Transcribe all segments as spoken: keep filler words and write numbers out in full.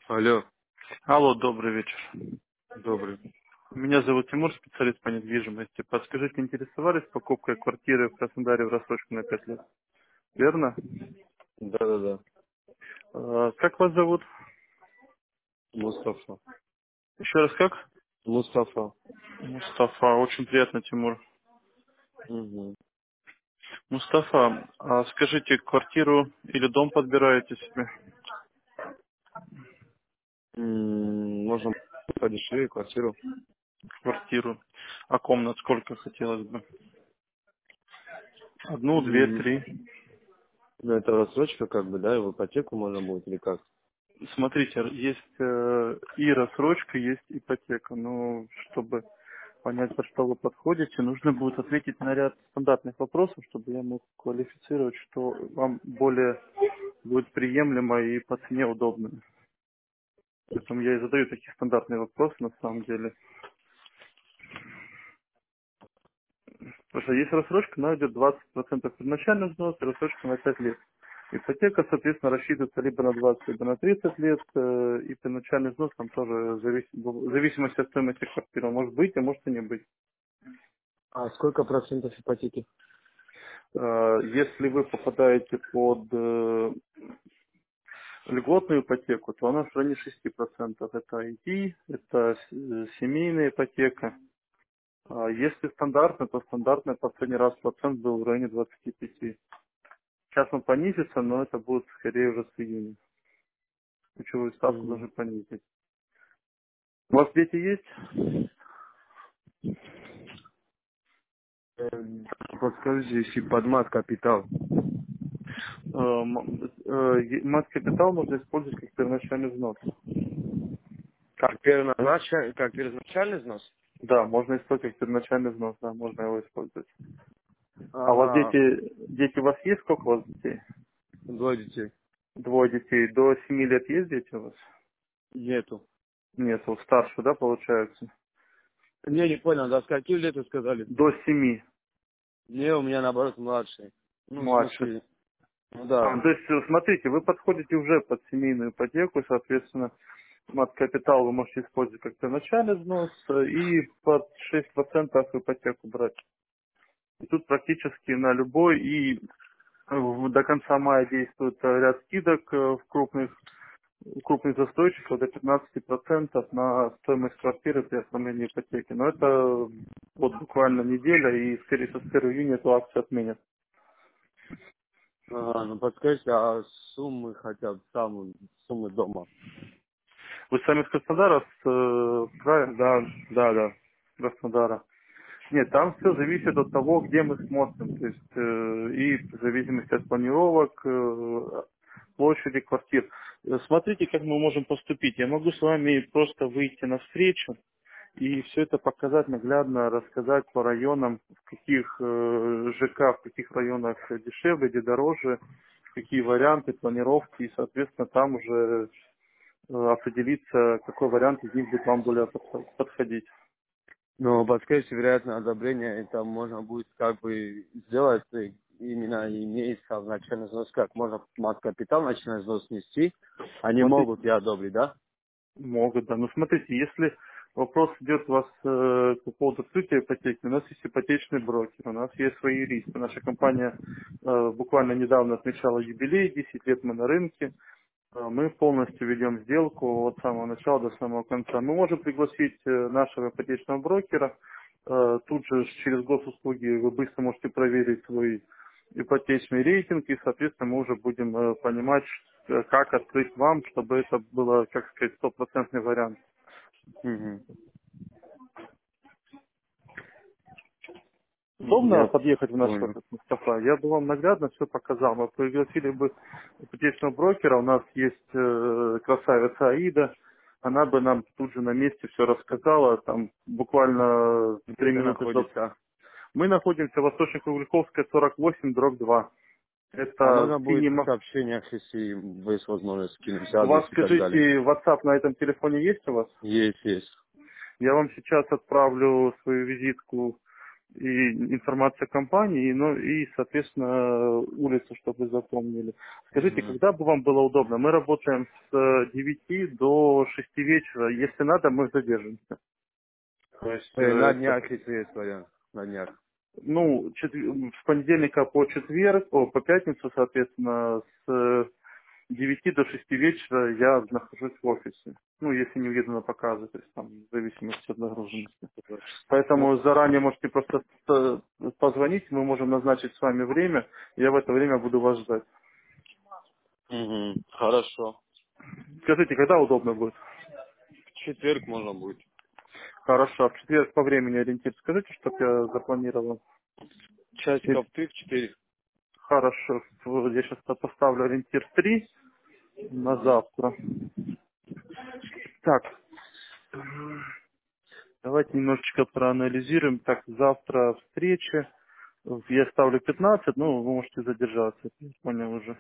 Алло, Алло, добрый вечер. добрый. Меня зовут Тимур, специалист по недвижимости. Подскажите, интересовались покупкой квартиры в Краснодаре в рассрочку на пять лет? Верно? Да-да-да. Э, Как вас зовут? Мустафа. Еще раз как? Мустафа. Мустафа. Очень приятно, Тимур. Угу. Мустафа, а скажите, квартиру или дом подбираете себе? М, Можно подешевле квартиру. Квартиру. А комнат сколько хотелось бы? Одну, две, М, три. Ну, это рассрочка, как бы, да, и в ипотеку можно будет или как? Смотрите, есть э, и рассрочка, есть ипотека. Но чтобы понять, под что вы подходите, нужно будет ответить на ряд стандартных вопросов, чтобы я мог квалифицировать, что вам более будет приемлемо и по цене удобно. Поэтому я и задаю такие стандартные вопросы на самом деле. Потому что есть рассрочка, она идет двадцать процентов первоначальный взнос, и рассрочка на пять лет. Ипотека, соответственно, рассчитывается либо на двадцать, либо на тридцать лет, э, и первоначальный взнос там тоже зависит, в зависимости от стоимости квартиры он может быть, а может и не быть. А сколько процентов ипотеки? Э, Если вы попадаете под э, льготную ипотеку, то она в районе шести процентов. Это ай ти, это с- э, семейная ипотека. А если стандартная, то стандартная последний раз процент был в районе двадцати пяти. Сейчас он понизится, но это будет скорее уже с июня. Ключевую ставку Угу. должны понизить. У вас дети есть? Подскажите, если под мат капитал. Э, м- э, е- Мат-капитал можно использовать как первоначальный взнос. Как первоначальный, как первоначальный взнос? Да, можно использовать как первоначальный взнос, да, можно его использовать. А у вас Ага, дети, дети у вас есть? Сколько у вас детей? двое детей. Двое детей. До семи лет есть дети у вас? Нету. Нет, вот старше, да, получается? Не, не понял, до скольки лет вы сказали? До семи, Не, у меня наоборот младший. Ну, в младше. смысле, ну А, да. то есть, э, смотрите, вы подходите уже под семейную ипотеку, соответственно, мат-капитал вы можете использовать как первоначальный взнос э, и под шесть процентов ипотеку брать. И тут практически на любой, и э, в- до конца мая действует э, ряд скидок э, в крупных, у крупных застройщиков до пятнадцати процентов на стоимость квартиры при оформлении ипотеки. Но это вот буквально неделя, и, скорее всего, с первого июня эту акцию отменят. Ага, ну подскажите, а суммы хотя бы, самые суммы дома? Вы сами с Краснодара, с э, края Да, да, да. Краснодара? Нет, там все зависит от того, где мы смотрим. То есть э, и в зависимости от планировок, э, площади квартир. Э, Смотрите, как мы можем поступить. Я могу с вами просто выйти на встречу и все это показать наглядно, рассказать по районам, в каких э, ЖК, в каких районах дешевле, где дороже, какие варианты, планировки, и, соответственно, там уже э, определиться, какой вариант из них будет вам более подход- подходить. Но подскажите, вероятно, одобрение это можно будет как бы сделать э, именно имея начальный взнос, как можно мат-капитал начальный взнос нести, они Смотрите, могут и одобрить, да? могут, да. Но смотрите, если вопрос идет у вас э, по поводу открытия ипотеки, у нас есть ипотечный брокер, у нас есть свои юристы. Наша компания э, буквально недавно отмечала юбилей, десять лет мы на рынке. Э, Мы полностью ведем сделку от самого начала до самого конца. Мы можем пригласить э, нашего ипотечного брокера. Э, Тут же через госуслуги вы быстро можете проверить свой ипотечный рейтинг, и, соответственно, мы уже будем э, понимать, ш- э, как открыть вам, чтобы это было, как сказать, стопроцентный вариант. Угу. Удобно Я подъехать в наш понял. офис, Мустафа? Я бы вам наглядно все показал. Мы пригласили бы ипотечного брокера. У нас есть э, красавица Аида. Она бы нам тут же на месте все рассказала. Там буквально Где три это минуты до... находится? Мы находимся в Восточно-Кругляковская, сорок восемь, дробь два. А Это можно будет в синема. сообщениях, если есть возможность скинуть У вас, адрес и так далее? скажите, WhatsApp на этом телефоне есть у вас? Есть, есть. Я вам сейчас отправлю свою визитку и информация компании, ну и, соответственно, улицу, чтобы вы запомнили. Скажите, Угу. когда бы вам было удобно? Мы работаем с девяти до шести вечера. Если надо, мы задержимся. То есть, На э, это, днях, если есть вариант. На днях. ну, чет- с понедельника по четверг, о, по пятницу, соответственно, с девяти до шести вечера я нахожусь в офисе. Ну, если не уеду на показы, то есть там в зависимости от нагруженности. Ну, Поэтому заранее можете просто э, позвонить, мы можем назначить с вами время, я в это время буду вас ждать. угу. Хорошо. Скажите, когда удобно будет? В четверг можно будет. Хорошо, а в четверг по времени ориентир скажите, чтобы я запланировал. И- Часиков три в четыре. Хорошо, вот я сейчас поставлю ориентир три на Угу. завтра. Так, давайте немножечко проанализируем. Так, завтра встреча. Я ставлю пятнадцать, ну, вы можете задержаться, я понял уже.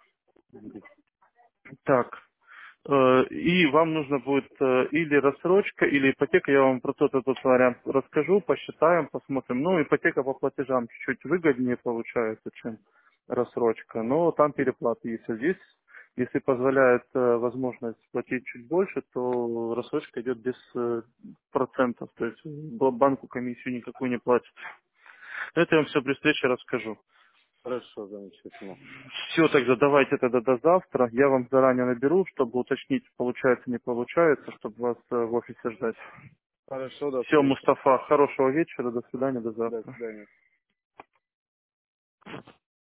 Так, э, и вам нужно будет э, или рассрочка, или ипотека. Я вам про тот этот вариант расскажу, посчитаем, посмотрим. Ну, ипотека по платежам чуть-чуть выгоднее получается, чем рассрочка, но там переплаты есть. А здесь, если позволяет э, возможность платить чуть больше, то рассрочка идет без э, процентов, то есть б- банку комиссию никакую не платит. Это я вам все при встрече расскажу. Хорошо, замечательно. Все, тогда давайте тогда до завтра. Я вам заранее наберу, чтобы уточнить, получается, не получается, чтобы вас э, в офисе ждать. Хорошо, до Все, встречи. Мустафа, хорошего вечера, до свидания, до До завтра. свидания.